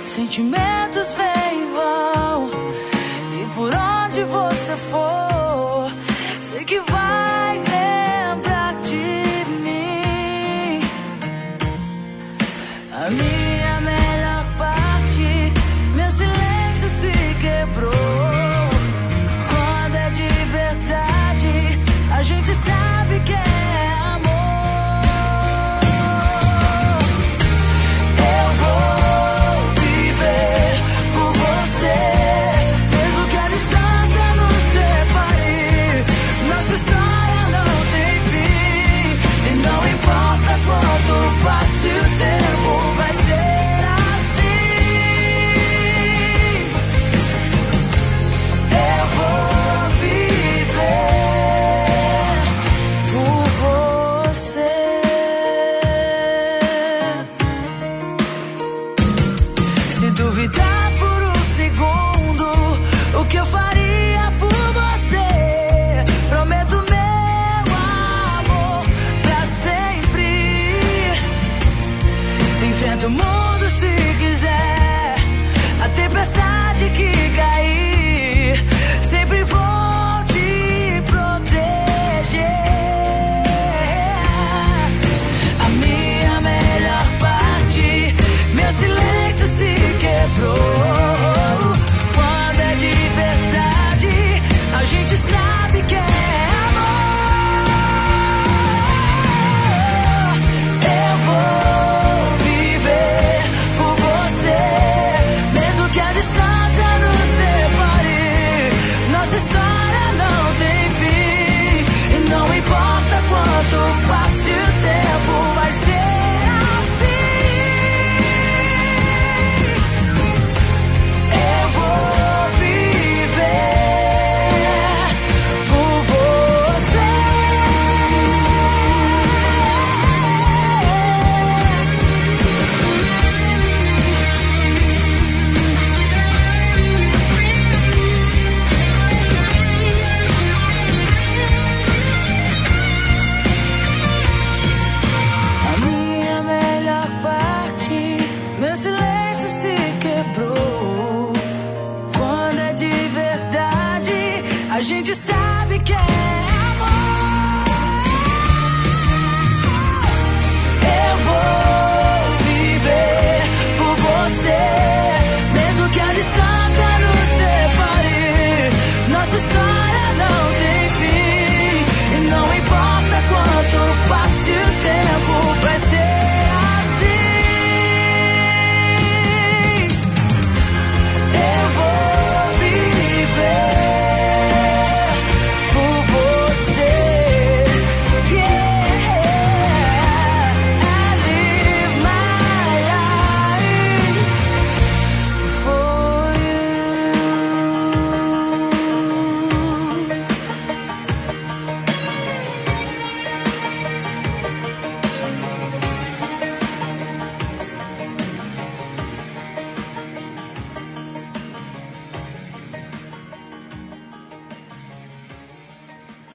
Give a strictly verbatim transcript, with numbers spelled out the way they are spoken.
Sentimentos vêm e vão, e por onde você for, sei que vai lembrar de mim. A minha melhor parte, meu silêncio se quebrou. Quando é de verdade, a gente sabe que é amor. Eu vou viver por você, mesmo que a distância nos separe. Nossa história não tem fim, e não importa quanto passe o tempo, vai ser assim. Eu vou viver por você. Se duvidar por um segundo o que eu faria por você, prometo meu amor pra sempre. Enfrenta o mundo se quiser,